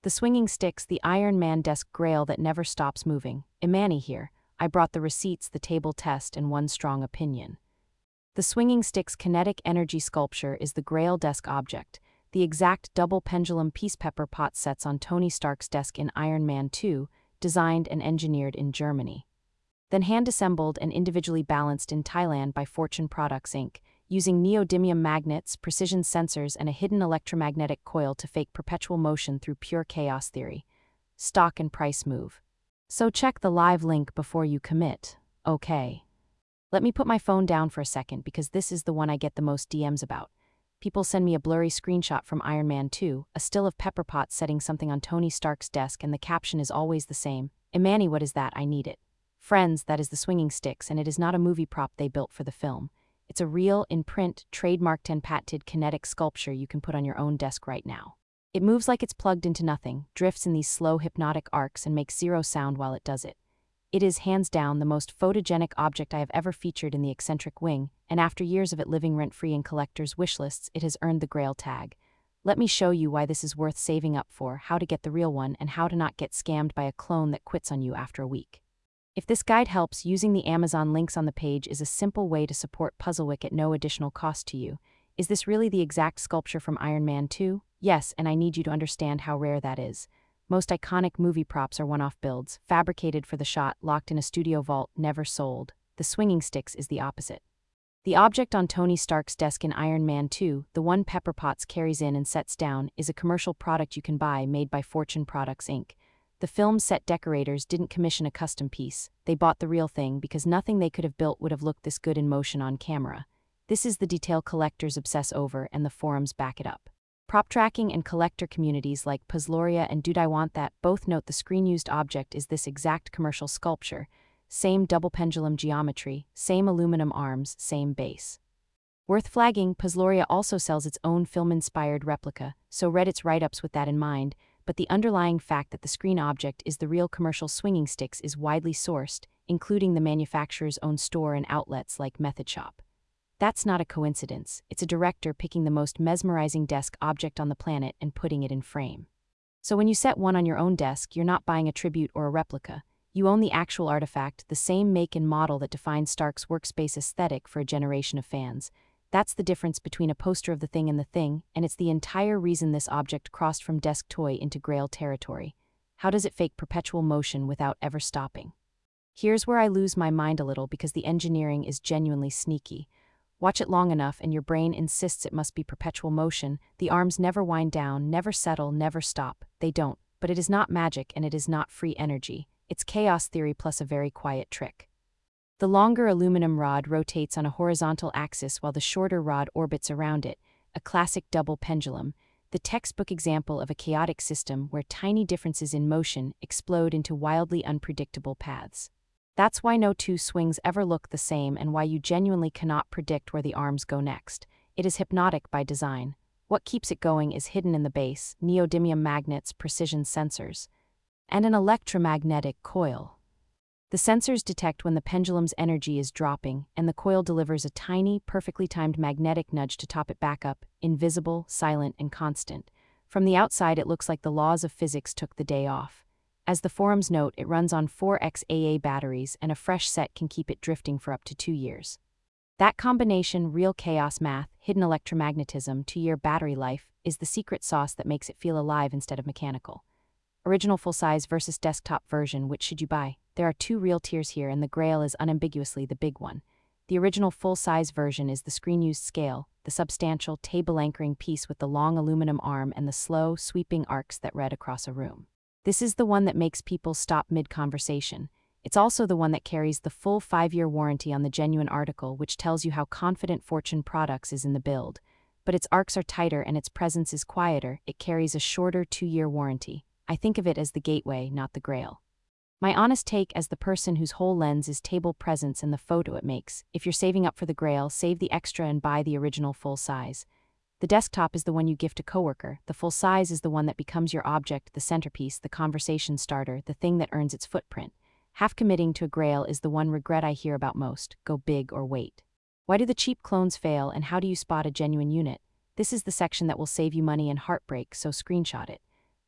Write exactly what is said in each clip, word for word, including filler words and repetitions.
The swinging sticks, the Iron Man desk grail that never stops moving. Imani here. I brought the receipts, the table test, and one strong opinion. The swinging sticks kinetic energy sculpture is the grail desk object, the exact double pendulum piece Pepper Potts sets on Tony Stark's desk in Iron Man two, designed and engineered in Germany. Then hand-assembled and individually balanced in Thailand by Fortune Products Incorporated, using neodymium magnets, precision sensors, and a hidden electromagnetic coil to fake perpetual motion through pure chaos theory. Stock and price move. So check the live link before you commit. Okay. Let me put my phone down for a second because this is the one I get the most D Ms about. People send me a blurry screenshot from Iron Man two, a still of Pepper Potts setting something on Tony Stark's desk, and the caption is always the same. Imani, what is that? I need it. Friends, that is the swinging sticks, and it is not a movie prop they built for the film. It's a real, in-print, trademarked and patented kinetic sculpture you can put on your own desk right now. It moves like it's plugged into nothing, drifts in these slow hypnotic arcs, and makes zero sound while it does it. It is, hands down, the most photogenic object I have ever featured in the eccentric wing, and after years of it living rent-free in collectors' wish lists, it has earned the Grail tag. Let me show you why this is worth saving up for, how to get the real one, and how to not get scammed by a clone that quits on you after a week. If this guide helps, using the Amazon links on the page is a simple way to support Puzzlewick at no additional cost to you. Is this really the exact sculpture from Iron Man two? Yes, and I need you to understand how rare that is. Most iconic movie props are one-off builds, fabricated for the shot, locked in a studio vault, never sold. The swinging sticks is the opposite. The object on Tony Stark's desk in Iron Man two, the one Pepper Potts carries in and sets down, is a commercial product you can buy made by Fortune Products Incorporated. The film's set decorators didn't commission a custom piece. They bought the real thing because nothing they could have built would have looked this good in motion on camera. This is the detail collectors obsess over, and the forums back it up. Prop tracking and collector communities like Puzzloria and Dude I Want That both note the screen-used object is this exact commercial sculpture. Same double pendulum geometry, same aluminum arms, same base. Worth flagging, Puzzloria also sells its own film-inspired replica, so read its write-ups with that in mind, but the underlying fact that the screen object is the real commercial swinging sticks is widely sourced, including the manufacturer's own store and outlets like Method Shop. That's not a coincidence, it's a director picking the most mesmerizing desk object on the planet and putting it in frame. So when you set one on your own desk, you're not buying a tribute or a replica. You own the actual artifact, the same make and model that defined Stark's workspace aesthetic for a generation of fans. That's the difference between a poster of the thing and the thing, and it's the entire reason this object crossed from desk toy into Grail territory. How does it fake perpetual motion without ever stopping? Here's where I lose my mind a little because the engineering is genuinely sneaky. Watch it long enough and your brain insists it must be perpetual motion. The arms never wind down, never settle, never stop. They don't. But it is not magic and it is not free energy. It's chaos theory plus a very quiet trick. The longer aluminum rod rotates on a horizontal axis while the shorter rod orbits around it, a classic double pendulum, the textbook example of a chaotic system where tiny differences in motion explode into wildly unpredictable paths. That's why no two swings ever look the same and why you genuinely cannot predict where the arms go next. It is hypnotic by design. What keeps it going is hidden in the base, neodymium magnets, precision sensors, and an electromagnetic coil. The sensors detect when the pendulum's energy is dropping, and the coil delivers a tiny, perfectly timed magnetic nudge to top it back up, invisible, silent, and constant. From the outside, it looks like the laws of physics took the day off. As the forums note, it runs on four X A A batteries, and a fresh set can keep it drifting for up to two years. That combination, real chaos math, hidden electromagnetism, two-year battery life, is the secret sauce that makes it feel alive instead of mechanical. Original full-size versus desktop version, which should you buy? There are two real tiers here, and the Grail is unambiguously the big one. The original full-size version is the screen-used scale, the substantial, table-anchoring piece with the long aluminum arm and the slow, sweeping arcs that read across a room. This is the one that makes people stop mid-conversation. It's also the one that carries the full five-year warranty on the genuine article, which tells you how confident Fortune Products is in the build. But its arcs are tighter and its presence is quieter. It carries a shorter two-year warranty. I think of it as the gateway, not the Grail. My honest take as the person whose whole lens is table presence and the photo it makes: if you're saving up for the Grail, save the extra and buy the original full size. The desktop is the one you gift a coworker. The full size is the one that becomes your object, the centerpiece, the conversation starter, the thing that earns its footprint. Half committing to a Grail is the one regret I hear about most: go big or wait. Why do the cheap clones fail, and how do you spot a genuine unit? This is the section that will save you money and heartbreak, so screenshot it.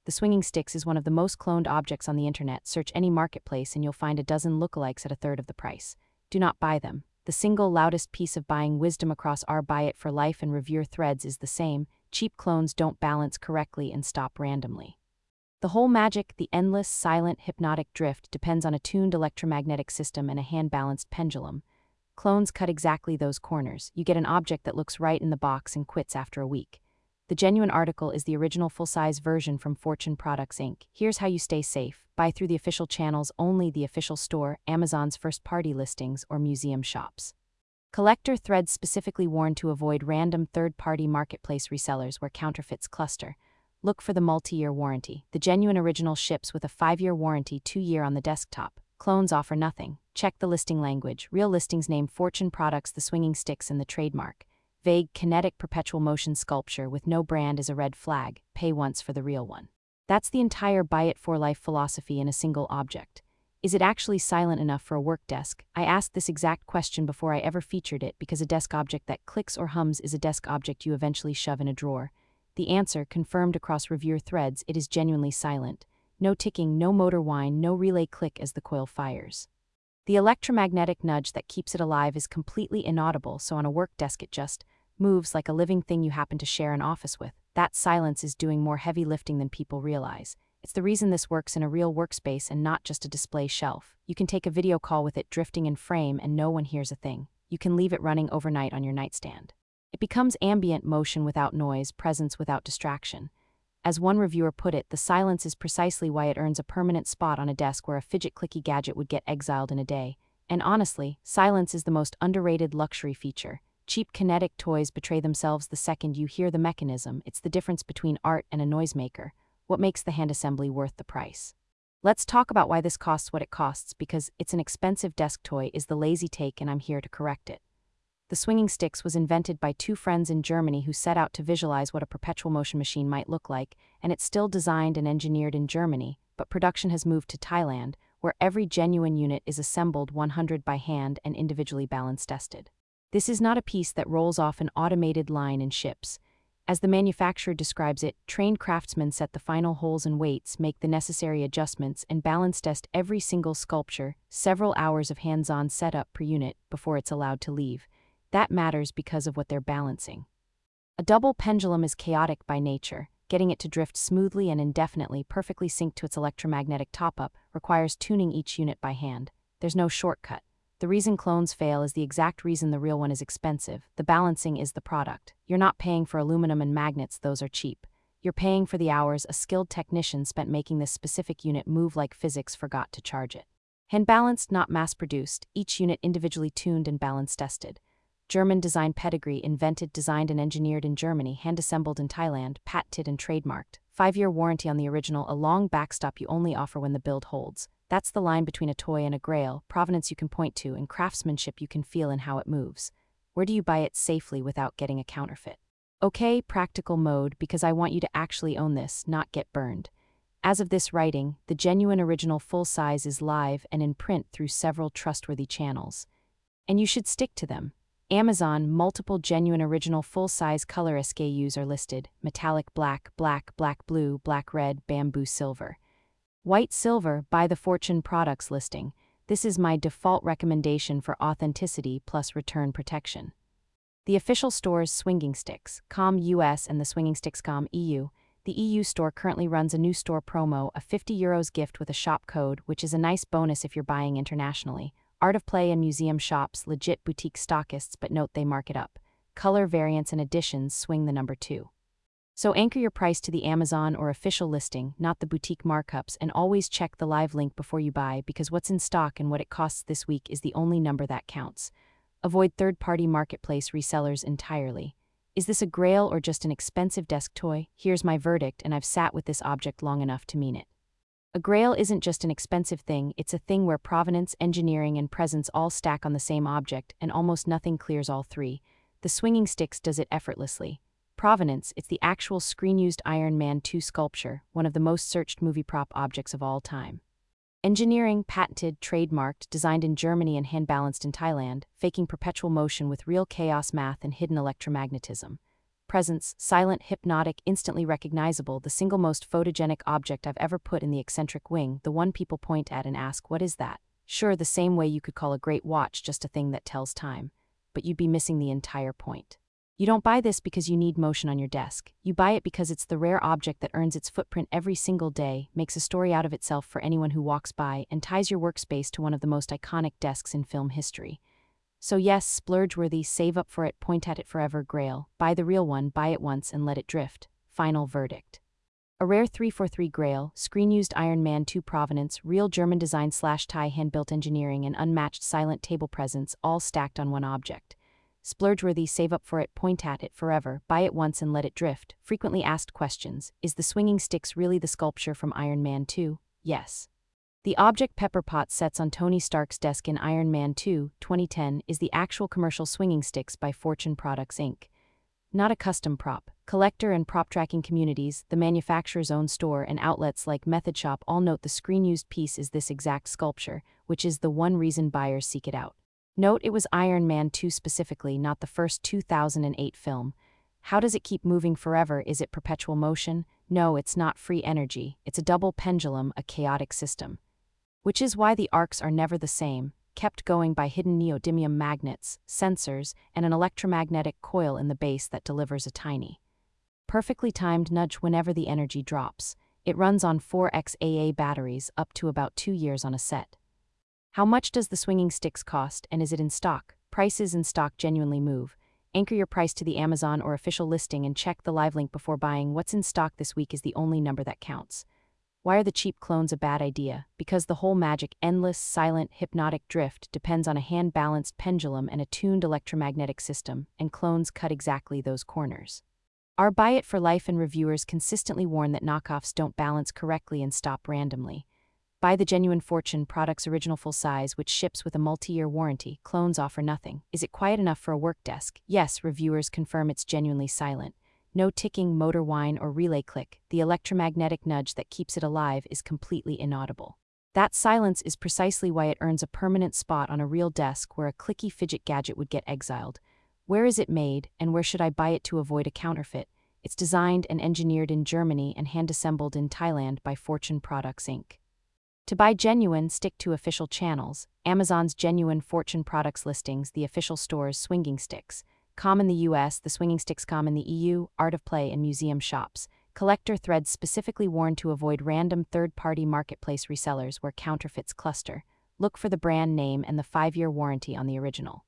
The Swinging Sticks is one of the most cloned objects on the internet. Search any marketplace and you'll find a dozen lookalikes at a third of the price. Do not buy them. The single loudest piece of buying wisdom across our Buy It for Life and reviewer threads is the same: cheap clones don't balance correctly and stop randomly. The whole magic, the endless, silent, hypnotic drift, depends on a tuned electromagnetic system and a hand-balanced pendulum. Clones cut exactly those corners. You get an object that looks right in the box and quits after a week. The genuine article is the original full-size version from Fortune Products, Incorporated. Here's how you stay safe. Buy through the official channels only: the official store, Amazon's first-party listings, or museum shops. Collector threads specifically warn to avoid random third-party marketplace resellers where counterfeits cluster. Look for the multi-year warranty. The genuine original ships with a five-year warranty, two-year on the desktop. Clones offer nothing. Check the listing language. Real listings name Fortune Products, the Swinging Sticks, and the trademark. Vague, kinetic, perpetual motion sculpture with no brand is a red flag. Pay once for the real one. That's the entire Buy It for Life philosophy in a single object. Is it actually silent enough for a work desk? I asked this exact question before I ever featured it, because a desk object that clicks or hums is a desk object you eventually shove in a drawer. The answer, confirmed across reviewer threads: it is genuinely silent. No ticking, no motor whine, no relay click as the coil fires. The electromagnetic nudge that keeps it alive is completely inaudible, so on a work desk it just moves like a living thing you happen to share an office with. That silence is doing more heavy lifting than people realize. It's the reason this works in a real workspace and not just a display shelf. You can take a video call with it drifting in frame and no one hears a thing. You can leave it running overnight on your nightstand. It becomes ambient motion without noise, presence without distraction. As one reviewer put it, the silence is precisely why it earns a permanent spot on a desk where a fidget-clicky gadget would get exiled in a day. And honestly, silence is the most underrated luxury feature. Cheap kinetic toys betray themselves the second you hear the mechanism. It's the difference between art and a noisemaker. What makes the hand assembly worth the price? Let's talk about why this costs what it costs, because it's an expensive desk toy is the lazy take, and I'm here to correct it. The Swinging Sticks was invented by two friends in Germany who set out to visualize what a perpetual motion machine might look like, and it's still designed and engineered in Germany, but production has moved to Thailand, where every genuine unit is assembled one hundred by hand and individually balance tested. This is not a piece that rolls off an automated line and ships. As the manufacturer describes it, trained craftsmen set the final holes and weights, make the necessary adjustments, and balance test every single sculpture, several hours of hands-on setup per unit before it's allowed to leave. That matters because of what they're balancing. A double pendulum is chaotic by nature. Getting it to drift smoothly and indefinitely, perfectly synced to its electromagnetic top-up, requires tuning each unit by hand. There's no shortcut. The reason clones fail is the exact reason the real one is expensive. The balancing is the product. You're not paying for aluminum and magnets, those are cheap. You're paying for the hours a skilled technician spent making this specific unit move like physics forgot to charge it. Hand-balanced, not mass-produced, each unit individually tuned and balance-tested. German design pedigree, invented, designed, and engineered in Germany, hand-assembled in Thailand, patented and trademarked. Five-year warranty on the original, a long backstop you only offer when the build holds. That's the line between a toy and a grail, provenance you can point to, and craftsmanship you can feel in how it moves. Where do you buy it safely without getting a counterfeit? Okay, practical mode, because I want you to actually own this, not get burned. As of this writing, the genuine original full-size is live and in print through several trustworthy channels. And you should stick to them. Amazon, multiple genuine original full-size color S K Us are listed: metallic black, black, black blue, black red, bamboo silver. White silver, by the Fortune Products listing. This is my default recommendation for authenticity plus return protection. The official stores Swinging Sticks dot com U S and the Swinging Sticks dot com E U. The E U store currently runs a new store promo, a fifty euros gift with a shop code, which is a nice bonus if you're buying internationally. Art of Play and museum shops, legit boutique stockists, but note they mark it up. Color variants and editions swing the number two. So anchor your price to the Amazon or official listing, not the boutique markups, and always check the live link before you buy, because what's in stock and what it costs this week is the only number that counts. Avoid third-party marketplace resellers entirely. Is this a grail or just an expensive desk toy? Here's my verdict, and I've sat with this object long enough to mean it. A grail isn't just an expensive thing, it's a thing where provenance, engineering, and presence all stack on the same object, and almost nothing clears all three. The Swinging Sticks does it effortlessly. Provenance, it's the actual screen-used Iron Man two sculpture, one of the most searched movie prop objects of all time. Engineering, patented, trademarked, designed in Germany and hand-balanced in Thailand, faking perpetual motion with real chaos math and hidden electromagnetism. presence, silent, hypnotic, instantly recognizable, the single most photogenic object I've ever put in the eccentric wing, the one people point at and ask, what is that? Sure, the same way you could call a great watch just a thing that tells time, but you'd be missing the entire point. You don't buy this because you need motion on your desk. You buy it because it's the rare object that earns its footprint every single day, makes a story out of itself for anyone who walks by, and ties your workspace to one of the most iconic desks in film history. So yes, splurge-worthy, save up for it, point at it forever, Grail. Buy the real one, buy it once and let it drift. Final verdict. A rare three forty-three Grail, screen-used Iron Man two provenance, real German design slash Thai hand-built engineering and unmatched silent table presence, all stacked on one object. Splurge-worthy, save up for it, point at it forever, buy it once and let it drift. Frequently asked questions. Is the swinging sticks really the sculpture from Iron Man two? Yes. The object Pepper Potts sets on Tony Stark's desk in Iron Man two, twenty ten, is the actual commercial swinging sticks by Fortune Products Incorporated. Not a custom prop. Collector and prop tracking communities, the manufacturer's own store, and outlets like Method Shop all note the screen-used piece is this exact sculpture, which is the one reason buyers seek it out. Note it was Iron Man two specifically, not the first two thousand eight film. How does it keep moving forever? Is it perpetual motion? No, it's not free energy. It's a double pendulum, a chaotic system. Which is why the arcs are never the same, kept going by hidden neodymium magnets, sensors, and an electromagnetic coil in the base that delivers a tiny, perfectly timed nudge whenever the energy drops. It runs on four X A A batteries, up to about two years on a set. How much does the swinging sticks cost, and is it in stock? Prices in stock genuinely move. Anchor your price to the Amazon or official listing and check the live link before buying. What's in stock this week is the only number that counts. Why are the cheap clones a bad idea? Because the whole magic, endless, silent, hypnotic drift depends on a hand-balanced pendulum and a tuned electromagnetic system, and clones cut exactly those corners. Our Buy It for Life and reviewers consistently warn that knockoffs don't balance correctly and stop randomly. Buy the genuine Fortune Products original full size, which ships with a multi-year warranty. Clones offer nothing. Is it quiet enough for a work desk? Yes, reviewers confirm it's genuinely silent. No ticking, motor whine, or relay click. The electromagnetic nudge that keeps it alive is completely inaudible. That silence is precisely why it earns a permanent spot on a real desk where a clicky fidget gadget would get exiled. Where is it made, and where should I buy it to avoid a counterfeit? It's designed and engineered in Germany and hand-assembled in Thailand by Fortune Products Incorporated. To buy genuine, stick to official channels. Amazon's genuine Fortune Products listings, the official store's swinging sticks. Com in the U S, the swinging sticks com in the E U, Art of Play and museum shops. Collector threads specifically warned to avoid random third-party marketplace resellers where counterfeits cluster. Look for the brand name and the five-year warranty on the original.